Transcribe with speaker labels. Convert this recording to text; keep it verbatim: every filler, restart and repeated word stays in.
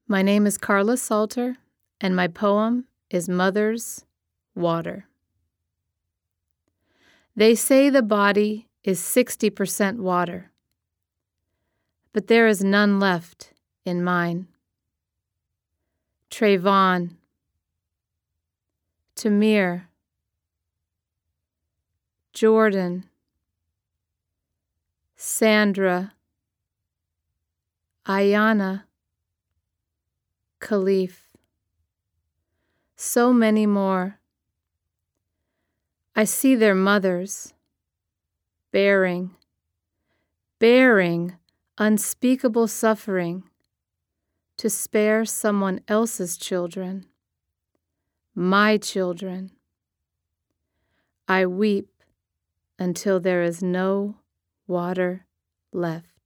Speaker 1: My name is Carla Salter, and my poem is Mother's Water. They say the body is sixty percent water, but there is none left in mine. Trayvon, Tamir, Jordan, Sandra, Ayana, Khalif, so many more. I see their mothers bearing, bearing unspeakable suffering to spare someone else's children, my children. I weep until there is no water left.